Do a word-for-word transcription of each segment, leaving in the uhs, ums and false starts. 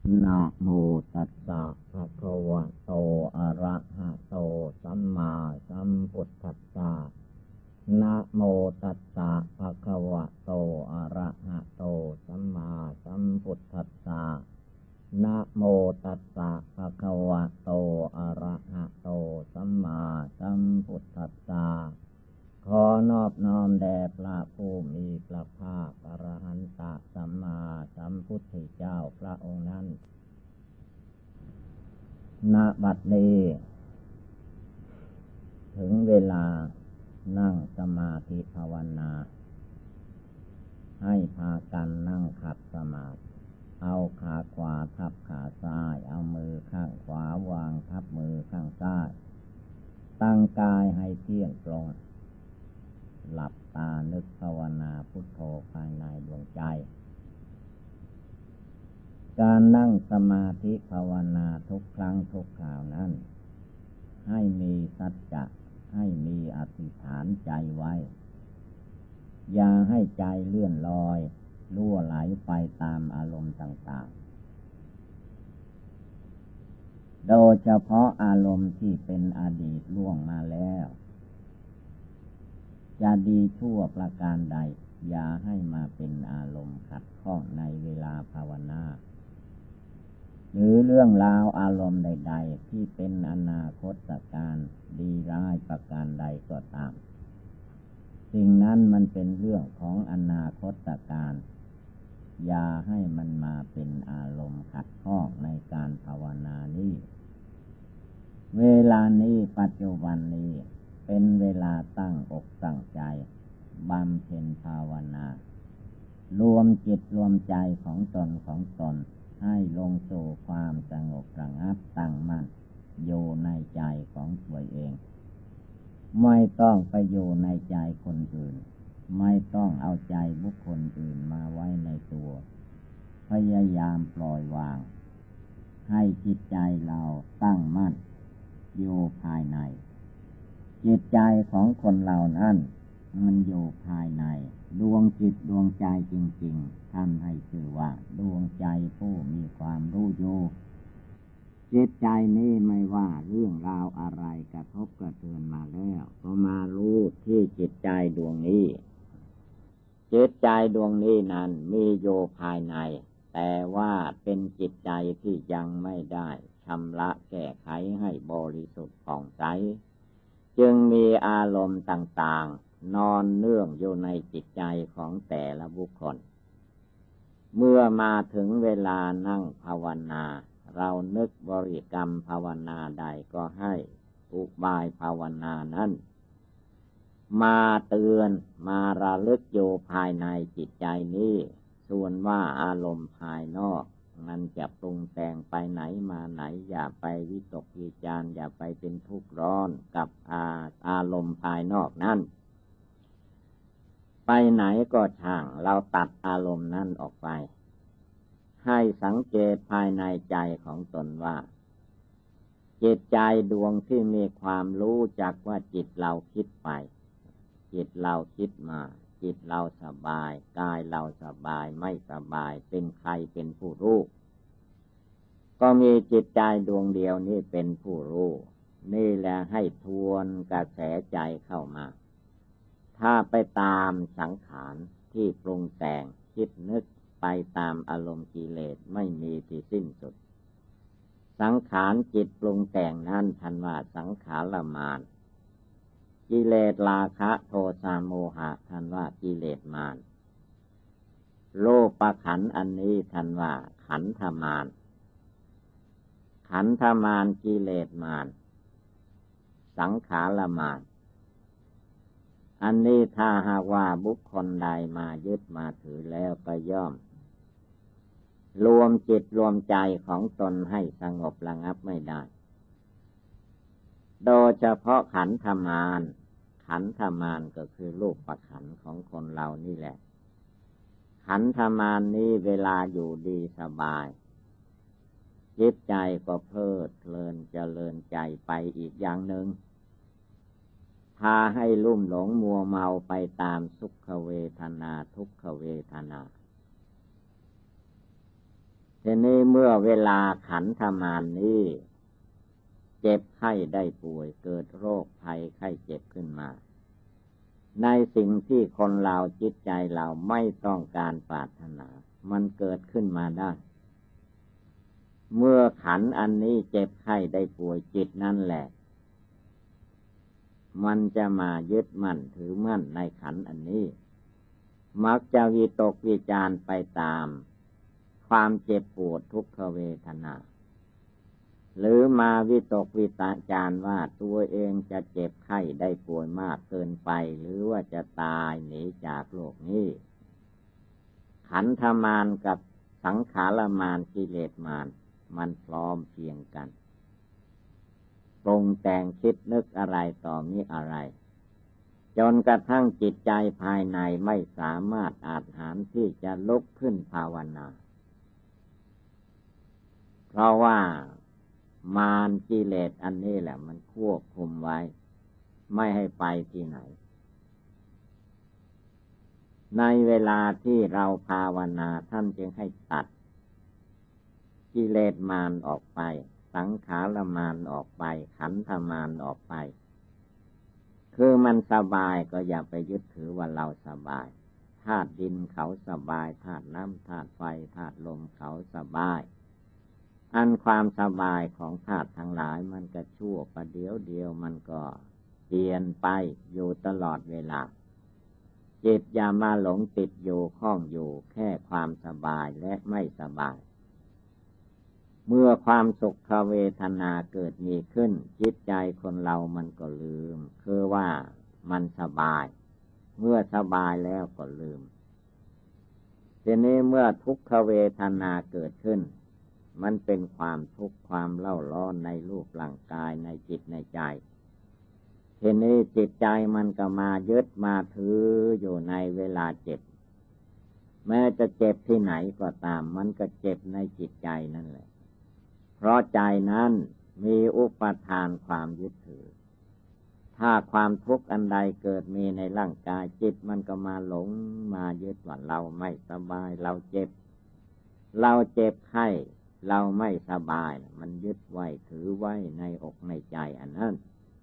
นะโมตัสสะภะคะวะโตอะระหะโตสัมมาสัมพุทธัสสะนะโมตัสสะภะคะวะโตอะระหะโตสัมมาสัมพุทธัสสะนะโมตัสสะภะคะวะโตอะระหะโตสัมมาสัมพุทธัสสะขอนอบน้อมแด่พระผู้มีพระภาคอรหันตสัมมาสัมพุทธเจ้าพระองค์นั้นณบัดนี้ถึงเวลานั่งสมาธิภาวนาให้พากันนั่งขัดสมาธิเอาขาขวาทับขาซ้ายเอามือข้างขวาวางทับมือข้างซ้ายตั้งกายให้เที่ยงตรงหลับตานึกภาวนาพุทโธภายในดวงใจการนั่งสมาธิภาวนาทุกครั้งทุกคราวนั้นให้มีสัจจะให้มีอธิษฐานใจไว้อย่าให้ใจเลื่อนลอยล่วไหลไปตามอารมณ์ต่างๆโดยเฉพาะอารมณ์ที่เป็นอดีตล่วงมาแล้วจะดีชั่วประการใดอย่าให้มาเป็นอารมณ์ขัดข้องในเวลาภาวนาหรือเรื่องราวอารมณ์ใดๆที่เป็นอนาคตการดีร้ายประการใดก็ตามสิ่งนั้นมันเป็นเรื่องของอนาคตการอย่าให้มันมาเป็นอารมณ์ขัดข้องในการภาวนานี้เวลานี้ปัจจุบันนี้เป็นเวลาตั้งอกตั้งใจบำเพ็ญภาวนารวมจิตรวมใจของตนของตนให้ลงสู่ความสงบระงับตั้งมั่นอยู่ในใจของตัวเองไม่ต้องไปอยู่ในใจคนอื่นไม่ต้องเอาใจบุคคลอื่นมาไว้ในตัวพยายามปล่อยวางให้จิตใจเราตั้งมั่นอยู่ภายในจิตใจของคนเรานั้นมันอยู่ภายในดวงจิตดวงใจจริงๆท่านให้ชื่อว่าดวงใจผู้มีความรู้อยู่จิตใจนี้ไม่ว่าเรื่องราวอะไรกระทบกระเทือนมาแล้วก็มารู้ที่จิตใจดวงนี้จิตใจดวงนี้นั้นมีอยู่ภายในแต่ว่าเป็นจิตใจที่ยังไม่ได้ชำระแก้ไขให้บริสุทธิ์ผ่องใสจึงมีอารมณ์ต่างๆนอนเนื่องอยู่ในจิตใจของแต่ละบุคคลเมื่อมาถึงเวลานั่งภาวนาเรานึกบริกรรมภาวนาใดก็ให้อุบายภาวนานั้นมาเตือนมาระลึกอยู่ภายในจิตใจนี้ส่วนว่าอารมณ์ภายนอกมันจะปรุงแต่งไปไหนมาไหนอย่าไปวิตกวิจารอย่าไปเป็นทุกข์ร้อนกับอาอารมณ์ภายนอกนั้นไปไหนก็ช่างเราตัดอารมณ์นั้นออกไปให้สังเกตภายในใจของตนว่าจิตใจดวงที่มีความรู้จักว่าจิตเราคิดไปจิตเราคิดมาจิตเราสบายกายเราสบายไม่สบายเป็นใครเป็นผู้รู้ก็มีจิตใจดวงเดียวนี้เป็นผู้รู้นี่แหละให้ทวนกระแสใจเข้ามาถ้าไปตามสังขารที่ปรุงแต่งคิดนึกไปตามอารมณ์กิเลสไม่มีที่สิ้นสุดสังขารจิตปรุงแต่งนั้นทันว่าสังขารมารกิเลสราคะโทสะโมหะทันว่ากิเลสมารโลภขันธ์อันนี้ทันว่าขันธมารขันธมารกิเลสมารสังขารมารอันนี้ถ้าหากว่าบุคคลใดมายึดมาถือแล้วก็ย่อมรวมจิตรวมใจของตนให้สงบระงับไม่ได้โดยเฉพาะขันธมารขันธมารก็คือรูปขันธ์ของคนเรานี่แหละขันธมารนี้เวลาอยู่ดีสบายจิตใจก็เพลิดเพลินเจริญใจไปอีกอย่างหนึ่งพาให้ลุ่มหลงมัวเมาไปตามสุขเวทนาทุกขเวทนาทีนี้เมื่อเวลาขันธมารนี้เจ็บไข้ได้ป่วยเกิดโรคภัยไข้เจ็บขึ้นมาในสิ่งที่คนเราจิตใจเราไม่ต้องการปรารถนามันเกิดขึ้นมาได้เมื่อขันอันนี้เจ็บไข้ได้ป่วยจิตนั่นแหละมันจะมายึดมั่นถือมั่นในขันอันนี้มักจะวิตกวิจารไปตามความเจ็บปวดทุกขเวทนาหรือมาวิตกวิจารว่าตัวเองจะเจ็บไข้ได้ป่วยมากเกินไปหรือว่าจะตายหนีจากโลกนี้ขันธมารกับสังขารมารกิเลสมารมันพร้อมเพียงกันปรุงแต่งคิดนึกอะไรต่อมีอะไรจนกระทั่งจิตใจภายในไม่สามารถอาจหาญที่จะลุกขึ้นภาวนาเพราะว่ามารกิเลสอันนี้แหละมันควบคุมไว้ไม่ให้ไปที่ไหนในเวลาที่เราภาวนาท่านจึงให้ตัดกิเลสมารออกไปสังขารมารออกไปขันธมารออกไปคือมันสบายก็อย่าไปยึดถือว่าเราสบายธาตุดินเขาสบายธาตุน้ำธาตุไฟธาตุลมเขาสบายอันความสบายของธาตุทั้งหลายมันก็ชั่วประเดี๋ยวเดียวมันก็เปลี่ยนไปอยู่ตลอดเวลาจิตอย่ามาหลงติดอยู่ข้องอยู่แค่ความสบายและไม่สบายเมื่อความสุขเวทนาเกิดมีขึ้นจิตใจคนเรามันก็ลืมคือว่ามันสบายเมื่อสบายแล้วก็ลืมทีนี้เมื่อทุกขเวทนาเกิดขึ้นมันเป็นความทุกข์ความเล่าร้อนในรูปร่างกายในจิตในใจทีนี้จิตใจมันก็มายึดมาถืออยู่ในเวลาเจ็บแม้จะเจ็บที่ไหนก็ตามมันก็เจ็บในจิตใจนั่นแหละเพราะใจนั้นมีอุปทานความยึดถือถ้าความทุกข์อันใดเกิดมีในร่างกายจิตมันก็มาหลงมายึดว่าเราไม่สบายเราเจ็บเราเจ็บไข้เราไม่สบายมันยึดไว้ถือไว้ในอกในใจอันนั้น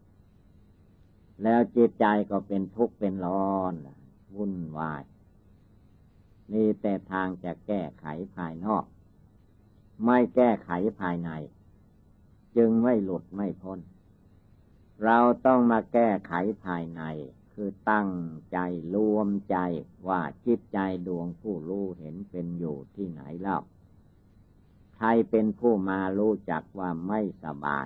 แล้วจิตใจก็เป็นทุกข์เป็นร้อนวุ่นวายนี่แต่ทางจะแก้ไขภายนอกไม่แก้ไขภายในจึงไม่หลุดไม่พ้นเราต้องมาแก้ไขภายในคือตั้งใจรวมใจว่าจิตใจดวงผู้รู้เห็นเป็นอยู่ที่ไหนเล่าใครเป็นผู้มารู้จักว่าไม่สบาย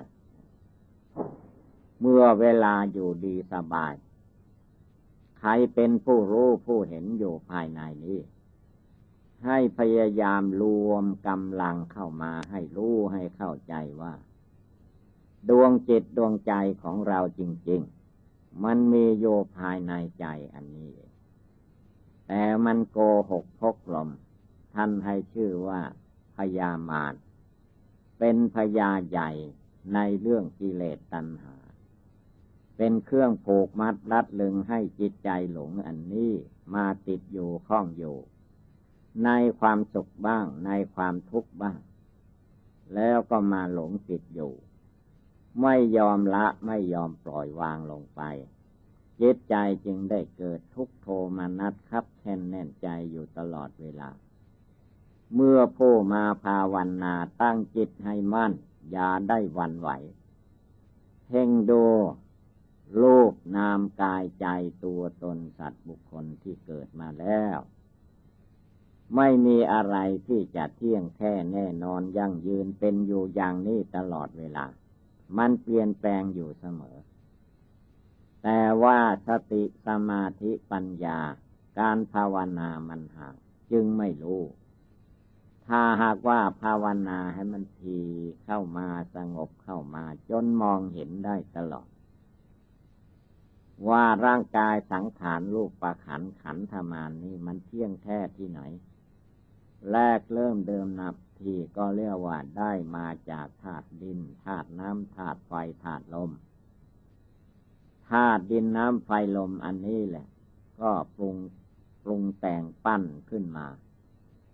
เมื่อเวลาอยู่ดีสบายใครเป็นผู้รู้ผู้เห็นอยู่ภายในนี้ให้พยายามรวมกำลังเข้ามาให้รู้ให้เข้าใจว่าดวงจิตดวงใจของเราจริงๆมันมีอยู่ภายในใจอันนี้แต่มันโกหกพกลมท่านให้ชื่อว่าพยามารเป็นพยาใหญ่ในเรื่องกิเลสตัณหาเป็นเครื่องผูกมัดรัดลึงให้จิตใจหลงอันนี้มาติดอยู่ข้องอยู่ในความสุขบ้างในความทุกข์บ้างแล้วก็มาหลงติดอยู่ไม่ยอมละไม่ยอมปล่อยวางลงไปจิตใจจึงได้เกิดทุกข์โทมนัสคับแน่นแน่นใจอยู่ตลอดเวลาเมื่อผู้มาภาวนาตั้งจิตให้มั่นอย่าได้หวั่นไหวเพ่งดูรูปนามกายใจตัวตนสัตว์บุคคลที่เกิดมาแล้วไม่มีอะไรที่จะเที่ยงแท้แน่นอนยั่งยืนเป็นอยู่อย่างนี้ตลอดเวลามันเปลี่ยนแปลงอยู่เสมอแต่ว่าสติสมาธิปัญญาการภาวนามันห่างจึงไม่รู้ถ้าหากว่าภาวนาให้มันทีเข้ามาสงบเข้ามาจนมองเห็นได้ตลอดว่าร่างกายสังขารรูปประขันขันธมารนี่มันเที่ยงแท้ที่ไหนแรกเริ่มเดิมนับทีก็เรียกว่าได้มาจากธาตุดินธาตุน้ำธาตุไฟธาตุลมธาตุดินน้ำไฟลมอันนี้แหละก็ปรุงปรุงแต่งปั้นขึ้นมา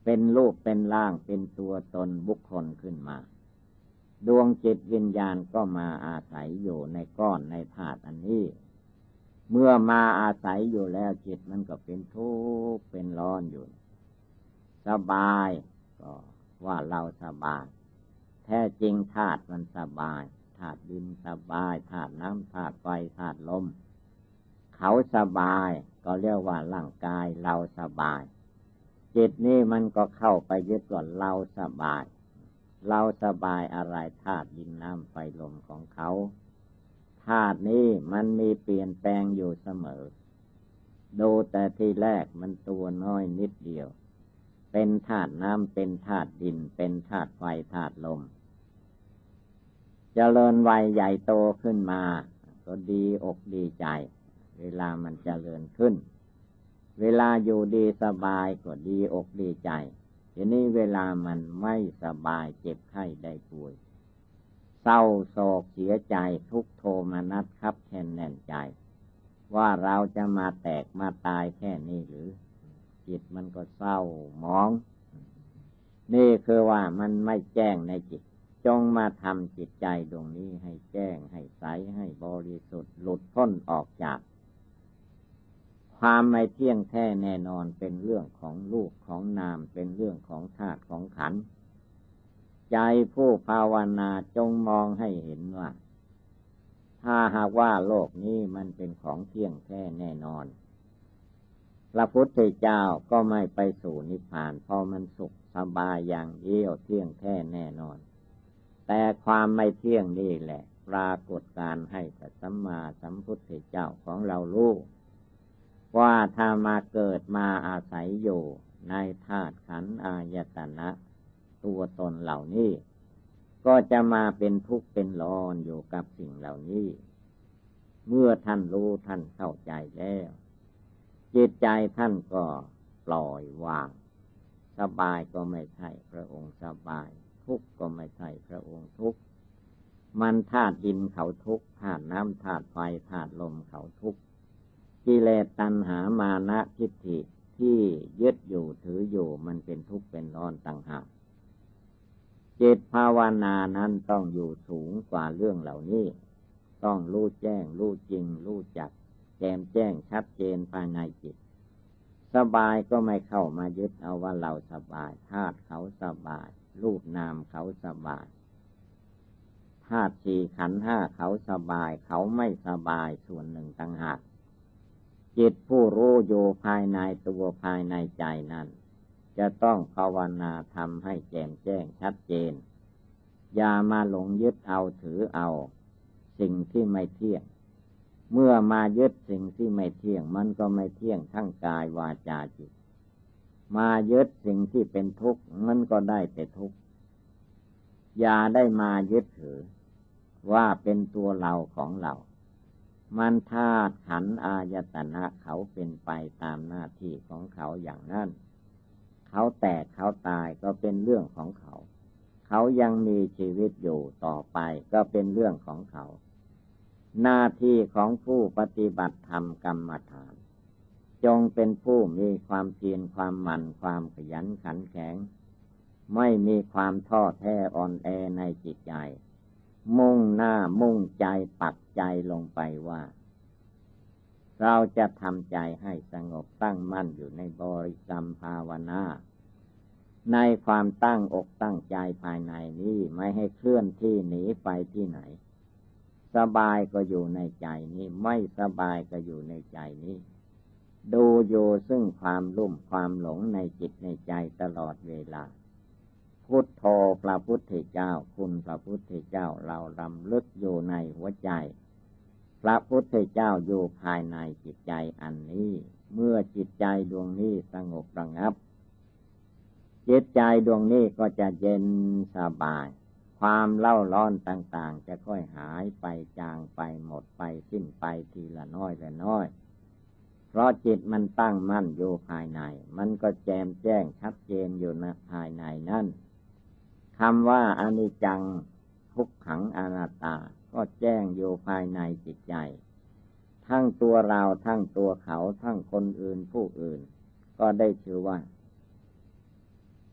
เป็นรูปเป็นร่างเป็นตัวตนบุคคลขึ้นมาดวงจิตวิญญาณก็มาอาศัยอยู่ในก้อนในธาตุอันนี้เมื่อมาอาศัยอยู่แล้วจิตมันก็เป็นทุกข์เป็นร้อนอยู่สบายก็ว่าเราสบายแท้จริงธาตุมันสบายธาตุดินสบายธาตุน้ำธาตุไฟธาตุลมเขาสบายก็เรียกว่าร่างกายเราสบายจิตนี่มันก็เข้าไปยึดว่าเราสบายเราสบายอะไรธาตุดินน้ำไฟลมของเขาธาตุนี้มันมีเปลี่ยนแปลงอยู่เสมอดูแต่ทีแรกมันตัวน้อยนิดเดียวเป็นธาตุน้ำเป็นธาตุดินเป็นธาตุไฟธาตุลมเจริญวัยใหญ่โตขึ้นมาก็ดีอกดีใจเวลามันเจริญขึ้นเวลาอยู่ดีสบายก็ดีอกดีใจทีนี้เวลามันไม่สบายเจ็บไข้ได้ป่วยเศร้าโศกเสียใจทุกโทมนัสครับแค้นแน่นใจว่าเราจะมาแตกมาตายแค่นี้หรือจิตมันก็เศร้าหมองนี่คือว่ามันไม่แจ้งในจิตจงมาทำจิตใจดวงนี้ให้แจ้งให้ใสให้บริสุทธิ์หลุดพ้นออกจากความไม่เที่ยงแท้แน่นอนเป็นเรื่องของรูปของนามเป็นเรื่องของธาตุของขันธ์ใจผู้ภาวนาจงมองให้เห็นว่าถ้าหากว่าโลกนี้มันเป็นของเที่ยงแท้แน่นอนพระพุทธเจ้าก็ไม่ไปสู่นิพพานเพราะมันสุขสบายอย่างเดียวเที่ยงแท้แน่นอนแต่ความไม่เที่ยงนี่แหละปรากฏการให้พระสัมมาสัมพุทธเจ้าของเรารู้ว่าถ้ามาเกิดมาอาศัยอยู่ในธาตุขันธ์อายตนะตัวตนเหล่านี้ก็จะมาเป็นทุกข์เป็นร้อนอยู่กับสิ่งเหล่านี้เมื่อท่านรู้ท่านเข้าใจแล้วจิตใจท่านก็ปล่อยวางสบายก็ไม่ใช่พระองค์สบายทุกข์ก็ไม่ใช่พระองค์ทุกข์มันธาตุดินเขาทุกข์ธาตุน้ำธาตุไฟธาตุลมเขาทุกข์กิเลสตัณหามานะทิฏฐิที่ยึดอยู่ถืออยู่มันเป็นทุกข์เป็นร้อนต่างหากจิตภาวนานั้นต้องอยู่สูงกว่าเรื่องเหล่านี้ต้องรู้แจ้งรู้จริงรู้จักแจ่มแจ้งชัดเจนภายในจิตสบายก็ไม่เข้ามายึดเอาว่าเราสบายธาตุเขาสบายรูปนามเขาสบายธาตุสี่ขันธ์ห้าเขาสบายเขาไม่สบายส่วนหนึ่งต่างหากจิตผู้รู้อยู่ภายในตัวภายในใจนั้นจะต้องภาวนาทำให้แจ่มแจ้งชัดเจนอย่ามาหลงยึดเอาถือเอาสิ่งที่ไม่เที่ยงเมื่อมายึดสิ่งที่ไม่เที่ยงมันก็ไม่เที่ยงทั้งกายวาจาจิตมายึดสิ่งที่เป็นทุกข์มันก็ได้แต่ทุกข์อย่าได้มายึดถือว่าเป็นตัวเราของเรามันธาตุขันธ์อายตนะเขาเป็นไปตามหน้าที่ของเขาอย่างนั้นเขาแตกเขาตายก็เป็นเรื่องของเขาเขายังมีชีวิตอยู่ต่อไปก็เป็นเรื่องของเขาหน้าที่ของผู้ปฏิบัติธรรมกรรมฐานจงเป็นผู้มีความเพียรความหมั่นความขยันขันแข็งไม่มีความท้อแท้อ่อนแอในจิตใจมุ่งหน้ามุ่งใจปักใจลงไปว่าเราจะทำใจให้สงบตั้งมั่นอยู่ในบริกรรมภาวนาในความตั้งอกตั้งใจภายในนี้ไม่ให้เคลื่อนที่หนีไปที่ไหนสบายก็อยู่ในใจนี้ไม่สบายก็อยู่ในใจนี้ดูอยู่ซึ่งความลุ่มความหลงในจิตในใจตลอดเวลาพุทโธพระพุทธเจ้าคุณพระพุทธเจ้าเรารำลึกอยู่ในหัวใจพระพุทธเจ้าอยู่ภายในจิตใจอันนี้เมื่อจิตใจดวงนี้สงบระงับจิตใจดวงนี้ก็จะเย็นสบายความเล่าร้อนต่างๆจะค่อยหายไปจางไปหมดไปสิ้นไปทีละน้อยละน้อยเพราะจิตมันตั้งมั่นอยู่ภายในมันก็แจ่มแจ้งชัดเจนอยู่ในภายในนั่นคำว่าอนิจจังทุกขังอนัตตาก็แจ้งอยู่ภายในจิตใจทั้งตัวเราทั้งตัวเขาทั้งคนอื่นผู้อื่นก็ได้ชื่อว่า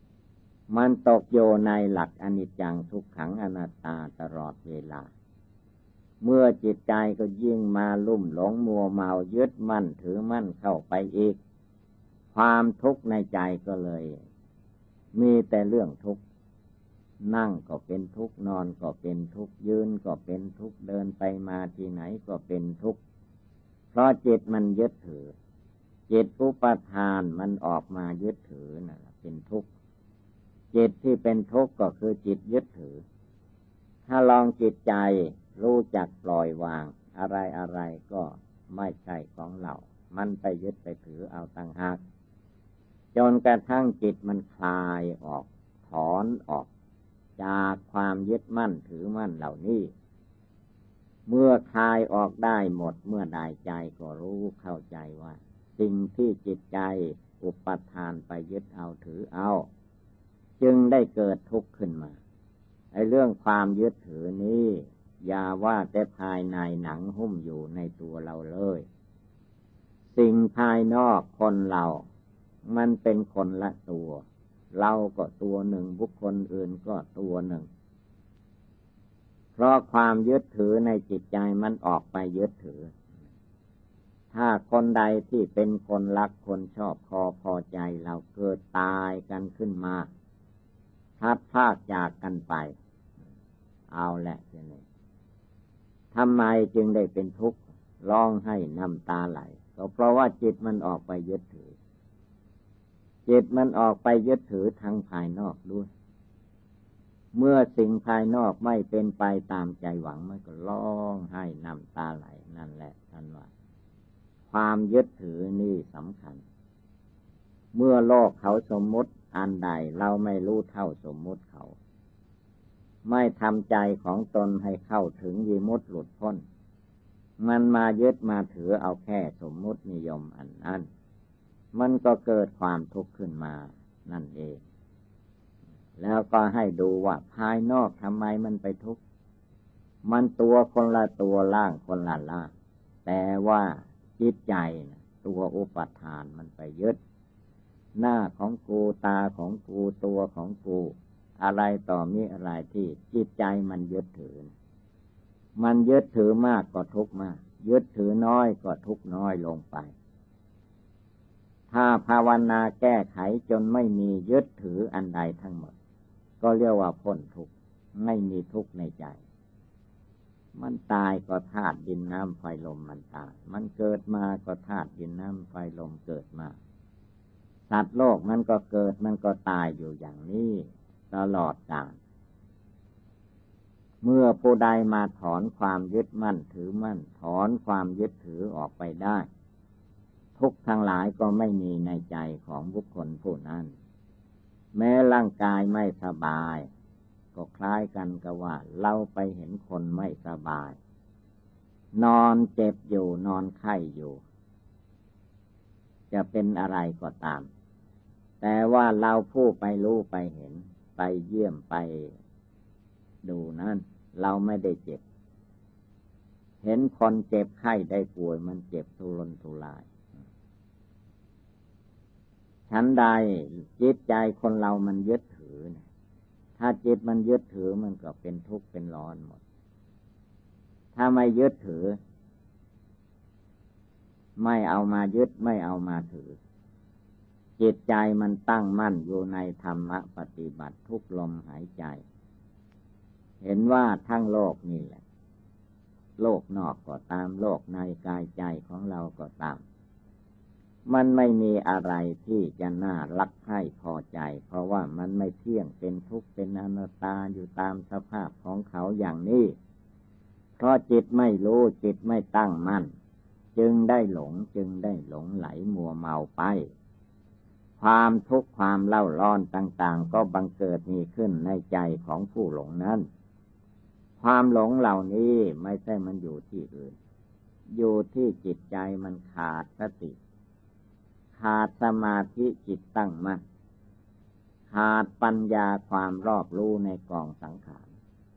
มันตกโยในหลักอนิจจังทุกขังอนัตตาตลอดเวลาเมื่อจิตใจก็ยิ่งมาลุ่มหลงมัวเมายึดมั่นถือมั่นเข้าไปอีกความทุกข์ในใจก็เลยมีแต่เรื่องทุกข์นั่งก็เป็นทุกข์นอนก็เป็นทุกข์ยืนก็เป็นทุกข์เดินไปมาที่ไหนก็เป็นทุกข์เพราะจิตมันยึดถือจิตอุปทานมันออกมายึดถือนั่นแหละเป็นทุกข์จิตที่เป็นทุกข์ก็คือจิตยึดถือถ้าลองจิตใจรู้จักปล่อยวางอะไรอะไรก็ไม่ใช่ของเรามันไปยึดไปถือเอาต่างหากจนกระทั่งจิตมันคลายออกถอนออกจากความยึดมั่นถือมั่นเหล่านี้เมื่อคลายออกได้หมดเมื่อได้ใจก็รู้เข้าใจว่าสิ่งที่จิตใจอุปทานไปยึดเอาถือเอาจึงได้เกิดทุกข์ขึ้นมาไอ้เรื่องความยึดถือนี้อย่าว่าแต่ภายในหนังหุ้มอยู่ในตัวเราเลยสิ่งภายนอกคนเรามันเป็นคนละตัวเราก็ตัวหนึ่งบุคคลอื่นก็ตัวหนึ่งเพราะความยึดถือในจิตใจมันออกไปยึดถือถ้าคนใดที่เป็นคนรักคนชอบพอพอใจเราเกิดตายกันขึ้นมาพัดพรากจากกันไปเอาแหละทีนี้ทำไมจึงได้เป็นทุกข์ร้องให้น้ำตาไหลก็เพราะว่าจิตมันออกไปยึดถือจิตมันออกไปยึดถือทางภายนอกด้วยเมื่อสิ่งภายนอกไม่เป็นไปตามใจหวังมันก็ร้องให้น้ำตาไหลนั่นแหละท่านว่าความยึดถือนี่สำคัญเมื่อโลกเขาสมมุติอันใดเราไม่รู้เท่าสมมุติเขาไม่ทำใจของตนให้เข้าถึงวิมุตติหลุดพ้นมันมายึดมาถือเอาแค่สมมุตินิยมอันนั้นมันก็เกิดความทุกข์ขึ้นมานั่นเองแล้วก็ให้ดูว่าภายนอกทำไมมันไปทุกข์มันตัวคนละตัวล่างคนละล่างแต่ว่าจิตใจนะตัวอุปทานมันไปยึดหน้าของกูตาของกูตัวของกูอะไรต่อมีอะไรที่จิตใจมันยึดถือมันยึดถือมากก็ทุกข์มากยึดถือน้อยก็ทุกข์น้อยลงไปถ้าภาวนาแก้ไขจนไม่มียึดถืออันใดทั้งหมดก็เรียกว่าพ้นทุกข์ไม่มีทุกข์ในใจมันตายก็ธาตุดินน้ำไฟลมมันตายมันเกิดมาก็ธาตุดินน้ำไฟลมเกิดมาสัตว์โลกมันก็เกิดมันก็ตายอยู่อย่างนี้ตลอดกาลเมื่อผู้ใดมาถอนความยึดมั่นถือมั่นถอนความยึดถือออกไปได้ทุกข์ทั้งหลายก็ไม่มีในใจของบุคคลผู้นั้นแม้ร่างกายไม่สบายก็คล้ายกันกับว่าเราไปเห็นคนไม่สบายนอนเจ็บอยู่นอนไข้อยู่จะเป็นอะไรก็ตามแต่ว่าเราผู้ไปรู้ไปเห็นไปเยี่ยมไปดูนั้นเราไม่ได้เจ็บเห็นคนเจ็บไข้ได้ป่วยมันเจ็บทุรนทุรายชั้นใดจิตใจคนเรามันยึดถือนะถ้าจิตมันยึดถือมันก็เป็นทุกข์เป็นร้อนหมดถ้าไม่ยึดถือไม่เอามายึดไม่เอามาถือจิตใจมันตั้งมั่นอยู่ในธรรมะปฏิบัติทุกลมหายใจเห็นว่าทั้งโลกนี่แหละโลกนอกก็ตามโลกในกายใจของเราก็ตามมันไม่มีอะไรที่จะน่ารักใคร่พอใจเพราะว่ามันไม่เที่ยงเป็นทุกข์เป็นอนัตตาอยู่ตามสภาพของเขาอย่างนี้เพราะจิตไม่รู้จิตไม่ตั้งมั่นจึงได้หลงจึงได้หลงไหลมัวเมาไปความทุกข์ความเล่าร้อนต่างๆก็บังเกิดมีขึ้นในใจของผู้หลงนั้นความหลงเหล่านี้ไม่ใช่มันอยู่ที่อื่นอยู่ที่จิตใจมันขาดสติขาดสมาธิจิตตั้งมั่นขาดปัญญาความรอบรู้ในกองสังขาร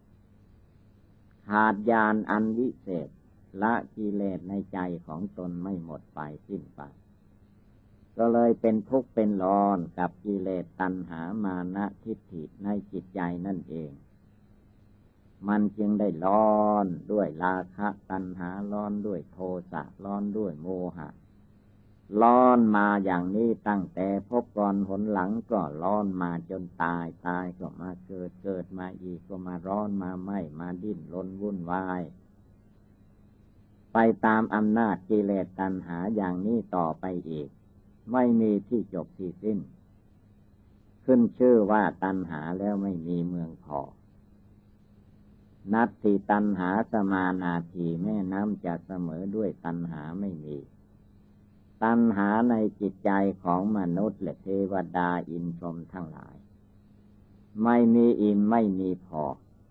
ขาดญาณอันวิเศษละกิเลสในใจของตนไม่หมดไปสิ้นไปก็เลยเป็นทุกข์เป็นร้อนกับกิเลสตัณหามานะทิฏฐิในจิตใจนั่นเองมันจึงได้ร้อนด้วยราคะตัณหาร้อนด้วยโทสะร้อนด้วยโมหะร้อนมาอย่างนี้ตั้งแต่พบก่อนหนหลังก็ร้อนมาจนตายตายก็มาเกิดเกิดมาอีกก็มาร้อนมาไหม้มาดิ้นรนวุ่นวายไปตามอำนาจกิเลสตัณหาอย่างนี้ต่อไปอีกไม่มีที่จบที่สิ้นขึ้นชื่อว่าตัณหาแล้วไม่มีเมืองพอนัตถิตัณหาสมานาทีแม่น้ำจะเสมอด้วยตัณหาไม่มีตัณหาในจิตใจของมนุษย์และเทวดาอินทร์พรหมทั้งหลายไม่มีอิ่มไม่มีพอ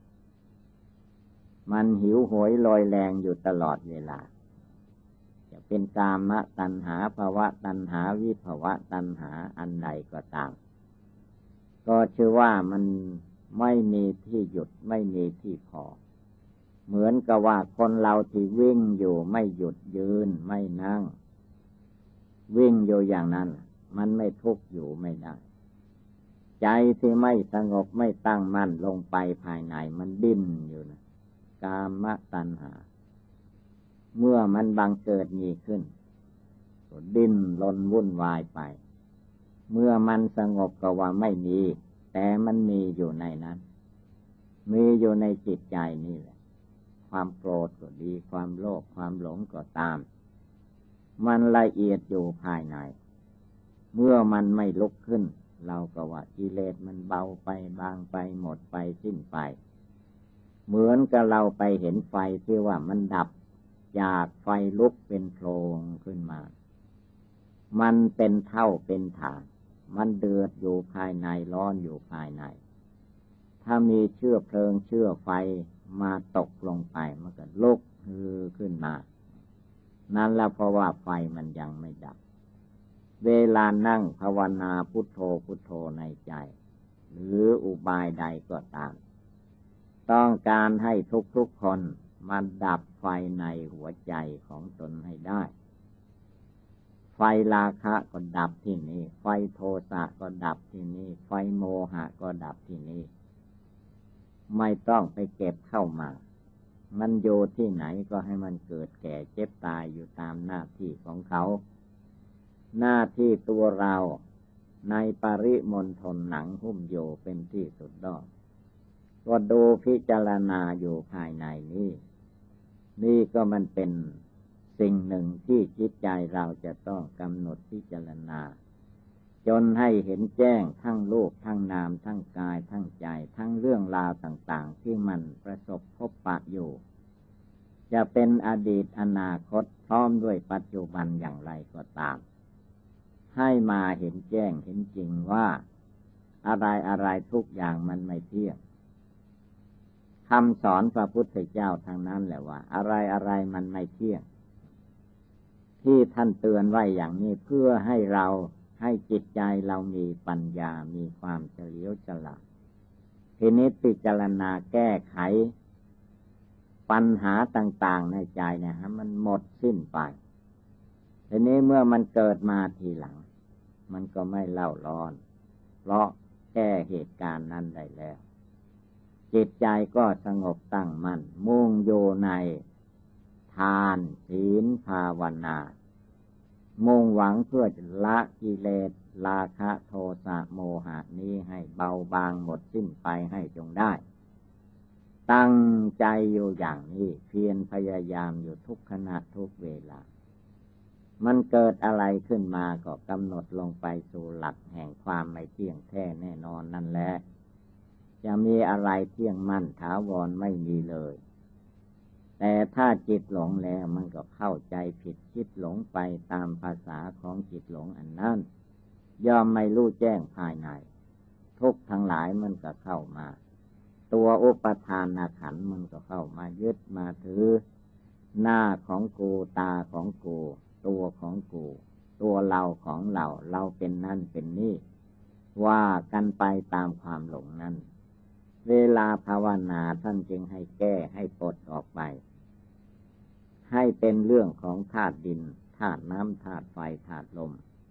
มันหิวโหยลอยแรงอยู่ตลอดเวลาจะเป็นกามตัณหาภวตัณหาวิภวตัณหาอันใดก็ตามก็ชื่อว่ามันไม่มีที่หยุดไม่มีที่พอเหมือนกับว่าคนเราที่วิ่งอยู่ไม่หยุดยืนไม่นั่งวิ่งอยู่อย่างนั้นมันไม่ทุกข์อยู่ไม่ได้ใจที่ไม่สงบไม่ตั้งมั่นลงไปภายในมันดิ้นอยู่นะกามตัณหาเมื่อมันบังเกิดมีขึ้นก็ดิ้นรนวุ่นวายไปเมื่อมันสงบก็ว่าไม่มีแต่มันมีอยู่ในนั้นมีอยู่ในจิตใจนี่แหละความโกรธก็ดีความโลภความหลงก็ตามมันละเอียดอยู่ภายในเมื่อมันไม่ลุกขึ้นเราก็ว่ากิเลสมันเบาไปบางไปหมดไปสิ้นไปเหมือนกับเราไปเห็นไฟที่ว่ามันดับจากไฟลุกเป็นโพลงขึ้นมามันเป็นเท่าเป็นฐานมันเดือดอยู่ภายในร้อนอยู่ภายในถ้ามีเชื้อเพลิงเชื้อไฟมาตกลงไปมันก็ลุกฮือขึ้นมานั่นแหละเพราะว่าไฟมันยังไม่ดับเวลานั่งภาวนาพุทโธพุทโธในใจหรืออุบายใดก็ตามต้องการให้ทุกๆคนมาดับไฟในหัวใจของตนให้ได้ไฟราคะก็ดับที่นี่ไฟโทสะก็ดับที่นี่ไฟโมหะก็ดับที่นี่ไม่ต้องไปเก็บเข้ามามันโยที่ไหนก็ให้มันเกิดแก่เจ็บตายอยู่ตามหน้าที่ของเขาหน้าที่ตัวเราในปริมณฑลหนังหุ้มโยเป็นที่สุดดอกก็ดูพิจารณาอยู่ภายในนี้นี่ก็มันเป็นสิ่งหนึ่งที่จิตใจเราจะต้องกำหนดพิจารณาจนให้เห็นแจ้งทั้งรูปทั้งนามทั้งกายทั้งใจทั้งเรื่องราวต่างๆที่มันประสบพบปะอยู่จะเป็นอดีตอนาคตพร้อมด้วยปัจจุบันอย่างไรก็ตามให้มาเห็นแจ้งเห็นจริงว่าอะไรอะไรทุกอย่างมันไม่เที่ยงคำสอนพระพุทธเจ้าทางนั้นแหละว่าอะไรอะไรมันไม่เที่ยงที่ท่านเตือนไว้อย่างนี้เพื่อให้เราให้จิตใจเรามีปัญญามีความเฉลียวฉลาดทีนี้พิจารณาแก้ไขปัญหาต่างๆในใจเนี่ยฮะมันหมดสิ้นไปทีนี้เมื่อมันเกิดมาทีหลังมันก็ไม่เล่าร้อนเพราะแก้เหตุการณ์นั้นได้แล้วจิตใจก็สงบตั้งมั่นมุ่งอยู่ในทานศีลภาวนามุ่งหวังเพื่อจะละกิเลสราคะโทสะโมหะนี้ให้เบาบางหมดสิ้นไปให้จงได้ตั้งใจอยู่อย่างนี้เพียรพยายามอยู่ทุกขณะทุกเวลามันเกิดอะไรขึ้นมาก็กำหนดลงไปสู่หลักแห่งความไม่เที่ยงแท้แน่นอนนั่นแหละจะมีอะไรเที่ยงมั่นถาวรไม่มีเลยแต่ถ้าจิตหลงแล้วมันก็เข้าใจผิดจิตหลงไปตามภาษาของจิตหลงอันนั้นย่อมไม่รู้แจ้งภายในทุกข์ทั้งหลายมันก็เข้ามาตัวอุปทานขันธ์มันก็เข้ามายึดมาถือหน้าของกูตาของกูตัวของกูตัวเราของเราเราเป็นนั่นเป็นนี่ว่ากันไปตามความหลงนั้นเวลาภาวนาท่านจึงให้แก้ให้ปลดออกไปให้เป็นเรื่องของธาตุดินธาตุน้ำธาตุไฟธาตุลม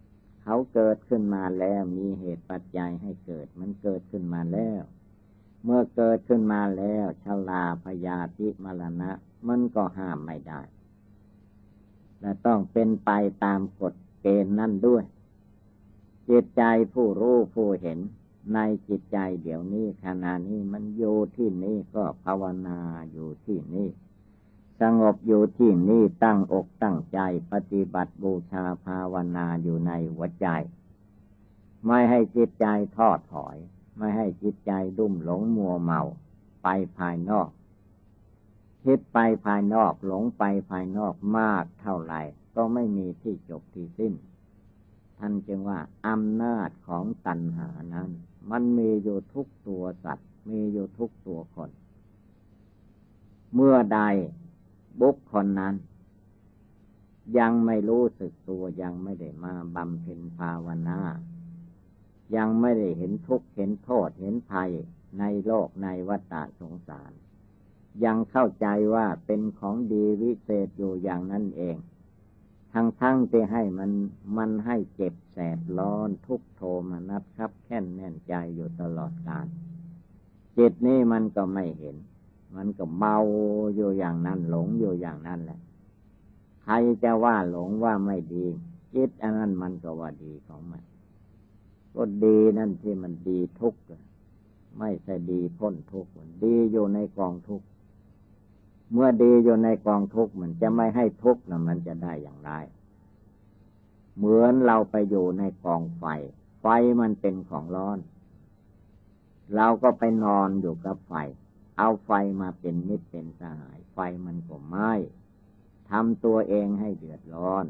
เขาเกิดขึ้นมาแล้วมีเหตุปัจจัยให้เกิดมันเกิดขึ้นมาแล้วเมื่อเกิดขึ้นมาแล้วชราพยาธิมรณะมันก็ห้ามไม่ได้และต้องเป็นไปตามกฎเกณฑ์นั่นด้วยจิตใจผู้รู้ผู้เห็นในจิตใจเดี๋ยวนี้ขณะนี้มันอยู่ที่นี่ก็ภาวนาอยู่ที่นี่สงบอยู่ที่นี่ตั้งอกตั้งใจปฏิบัติบูชาภาวนาอยู่ในหัวใจไม่ให้จิตใจทอดถอยไม่ให้จิตใจลุ่มหลงมัวเมาไปภายนอกคิดไปภายนอกหลงไปภายนอกมากเท่าไหร่ก็ไม่มีที่จบที่สิ้นท่านจึงว่าอำนาจของตัณหานั้นมันมีอยู่ทุกตัวสัตว์มีอยู่ทุกตัวคนเมื่อใดบุคคลนั้นยังไม่รู้สึกตัวยังไม่ได้มาบำเพ็ญภาวนายังไม่ได้เห็นทุกข์เห็นโทษเห็นภัยในโลกในวัฏสงสารยังเข้าใจว่าเป็นของดีวิเศษอยู่อย่างนั้นเองทั้งๆที่ให้มันมันให้เจ็บแสบร้อนทุกข์โทมนัสครับแค้นแน่นใจอยู่ตลอดกาลจิตนี้มันก็ไม่เห็นมันก็เมาอยู่อย่างนั้นหลงอยู่อย่างนั้นแหละใครจะว่าหลงว่าไม่ดีจิตอันนั้นมันก็ว่าดีของมันก็ดีนั่นที่มันดีทุกข์ไม่ใช่ดีพ้นทุกข์ดีอยู่ในกองทุกข์เมื่อดีอยู่ในกองทุกข์มันจะไม่ให้ทุกข์นะมันจะได้อย่างไรเหมือนเราไปอยู่ในกองไฟไฟมันเป็นของร้อนเราก็ไปนอนอยู่กับไฟเอาไฟมาเป็นมิตรเป็นสหายไฟมันก็ไหม้ทำตัวเองให้เดือดร้อน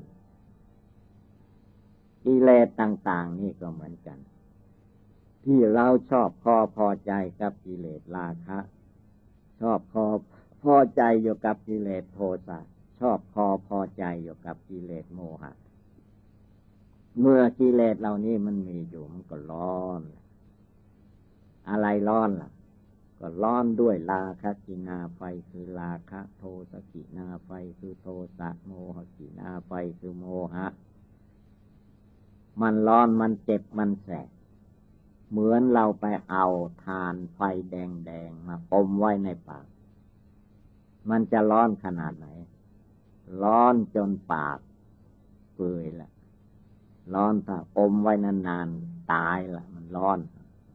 กิเลสต่างๆนี่ก็เหมือนกันที่เราชอบพอพอใจกับกิเลสราคะชอบพอพอใจอยู่กับกิเลสโทสะชอบพอพอใจอยู่กับกิเลสโมหะเมื่อกิเลสเหล่านี้มันมีอยู่มันก็ร้อนอะไรร้อนล่ะก็ร้อนด้วยราคะกินาไฟคือราคะโทสะกินาไฟคือโทสะโมหะกินาไฟคือโมหะมันร้อนมันเจ็บมันแสบเหมือนเราไปเอาถ่านไฟแดงๆมาอมไว้ในปากมันจะร้อนขนาดไหนร้อนจนปากเปื่อยละร้อนถ้าอมไว้นานๆตายละมันร้อน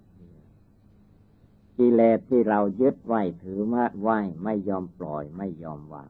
กิเลสที่เรายึดไว้ถือมาไว้ไม่ยอมปล่อยไม่ยอมวาง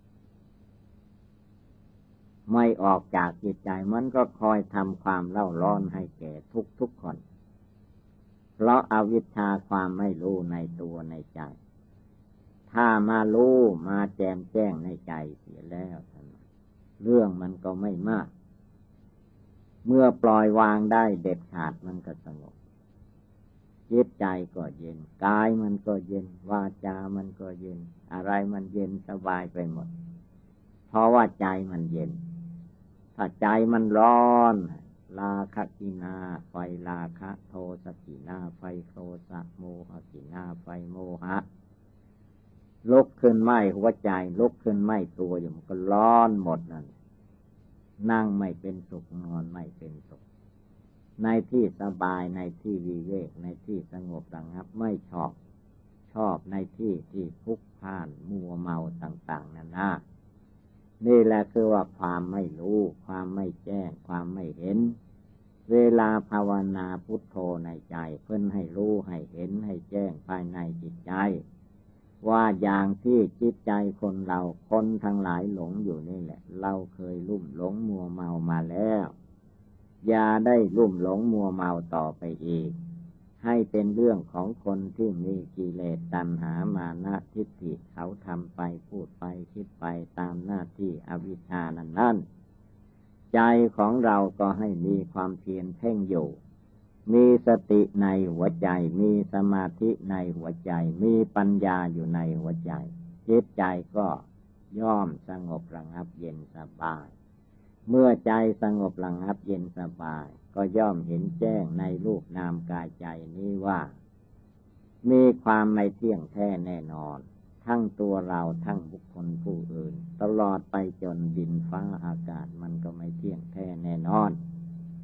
ไม่ออกจากจิตใจมันก็คอยทำความเล่าร้อนให้แก่ทุกทุกคนเพราะอวิชชาความไม่รู้ในตัวในใจถ้ามารู้มาแจมแจ้งในใจเสียแล้วเรื่องมันก็ไม่มากเมื่อปล่อยวางได้เด็ดขาดมันก็สงบจิตใจก็เย็นกายมันก็เย็นวาจามันก็เย็นอะไรมันเย็นสบายไปหมดเพราะว่าใจมันเย็นถ้าใจมันร้อนราคะกินาไฟราคะโทสะกินาไฟโทสะโมหะกินาไฟโมหะลุกขึ้นไหม้หัวใจลุกขึ้นไหม้ตัวอยู่มันก็ร้อนหมดนั่นนั่งไม่เป็นสุขนอนไม่เป็นสุขในที่สบายในที่วิเวกในที่สงบระงับไม่ชอบชอบในที่ที่พลุกพล่านมัวเมาต่างๆนานานี่แหละคือว่าความไม่รู้ความไม่แจ้งความไม่เห็นเวลาภาวนาพุทโธในใจเพิ่นให้รู้ให้เห็นให้แจ้งภายในจิตใจว่าอย่างที่จิตใจคนเราคนทั้งหลายหลงอยู่นี่แหละเราเคยลุ่มหลงมัวเมามาแล้วอย่าได้ลุ่มหลงมัวเมาต่อไปอีกให้เป็นเรื่องของคนที่มีกิเลสตัณหามานะทิฏฐิเขาทำไปพูดไปคิดไปตามหน้าที่อวิชชานั้นนั่นใจของเราก็ให้มีความเพียรเพ่งอยู่มีสติในหัวใจมีสมาธิในหัวใจมีปัญญาอยู่ในหัวใจจิตใจก็ย่อมสงบระงับเย็นสบายเมื่อใจสงบระงับเย็นสบายก็ย่อมเห็นแจ้งในรูปนามกายใจนี้ว่ามีความไม่เที่ยงแท้แน่นอนทั้งตัวเราทั้งบุคคลผู้อื่นตลอดไปจนดินฟ้าอากาศมันก็ไม่เที่ยงแท้แน่นอน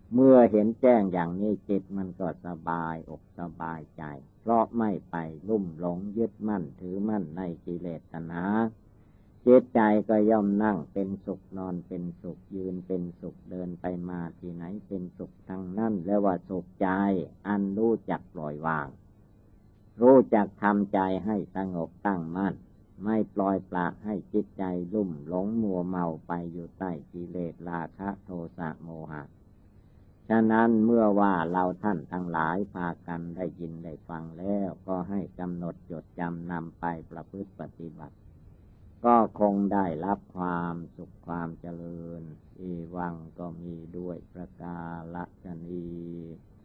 เมื่อเห็นแจ้งอย่างนี้จิตมันก็สบายอกสบายใจเพราะไม่ไปลุ่มหลงยึดมั่นถือมั่นในกิเลสตัณหาจิตใจก็ย่อมนั่งเป็นสุขนอนเป็นสุขยืนเป็นสุขเดินไปมาที่ไหนเป็นสุขทั้งนั้นเรียกว่าสุขใจอันรู้จักปล่อยวางรู้จักทำใจให้สงบตั้งมั่นไม่ปล่อยปละให้จิตใจลุ่มหลงมัวเมาไปอยู่ใต้กิเลสราคะโทสะโมหะฉะนั้นเมื่อว่าเราท่านทั้งหลายพากันได้ยินได้ฟังแล้วก็ให้กำหนดจดจำนำไปประพฤติปฏิบัติก็คงได้รับความสุขความเจริญอีวังก็มีด้วยประกาศนี